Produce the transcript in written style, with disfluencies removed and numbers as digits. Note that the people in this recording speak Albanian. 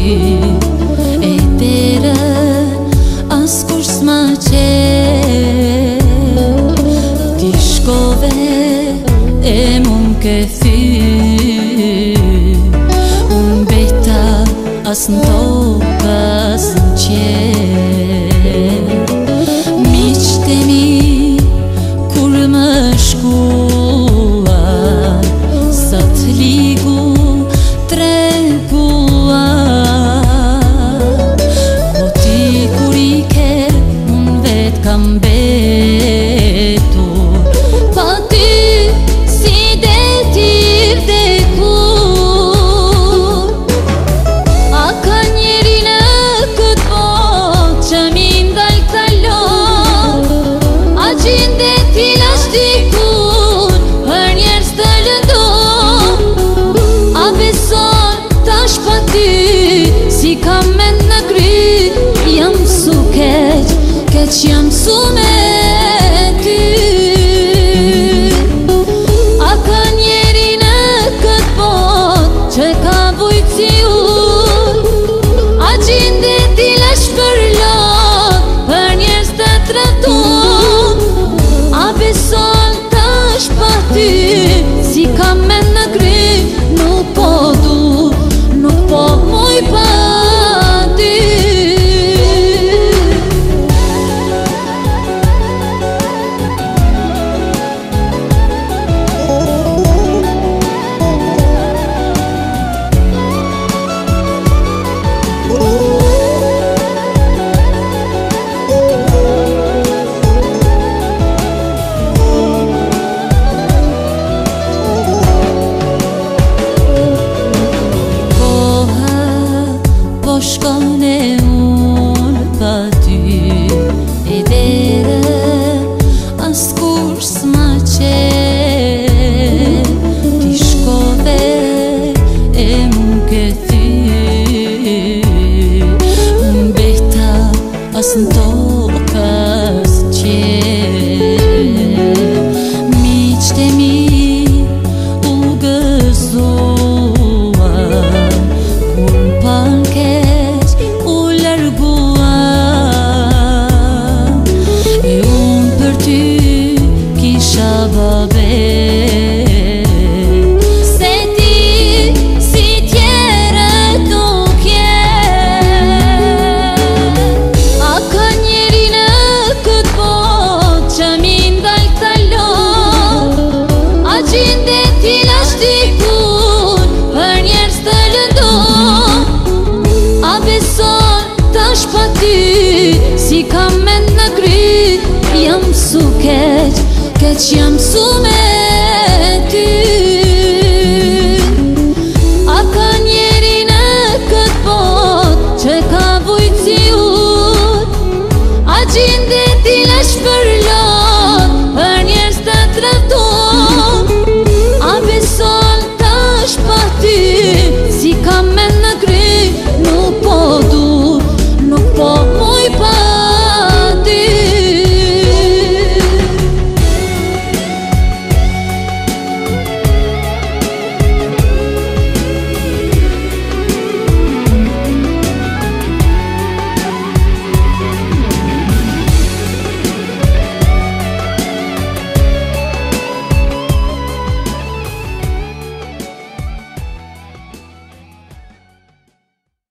e tere askur s'ma qe ti shkove e mun ke thy unë beta as në tokë as në qiell. Miqtë e mi kur më shkua sa të ligu tregua, po ti kur i ke unë vet kam betur, pa ty si deti vdekur. A ka njeri në këtë botë që mi ndal kalon, a gjinde ti lash dikun për njerëz të lëndon, a beson tash pa ty si kam mend në kry, jam su keq jam su me ty. A ka njeri në këtë botë që ka vujt si unë, a gjinde ti lash për lot për njerëz të tradhun, a beson tash pa ty si kam mend në kry, nuk po du, nuk po muj pa ty. Shkon e unë pa ty e dere as kur s'ma qe ti shkove e mun ke thy unë beta as në tokë as qiell. Miqtë e mi u gëzuan kur m'pan keq u larguan, e unë për ty kisha babe, se ti si tjerët nuk je. A ka njeri në këtë botë që mi ndal kalon, a gjinde ti lash dikun për njerëz të lëndon, a beson tash pa ty si kam mend në kry, jam su keq jam su me ty. A ka njeri në këtë botë që ka vujt si unë, a gjinde ti lash për